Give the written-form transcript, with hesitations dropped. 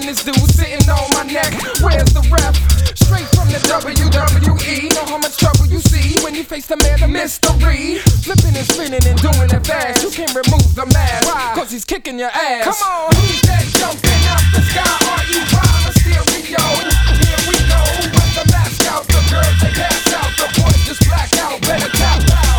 this dude sitting on my neck. Where's the ref? Straight from the WWE. Know how much trouble you see when you face the man of mystery. Flipping and spinning and doing it fast. You can't remove the mask, cause he's kicking your ass. Come on, who's that jumping out the sky?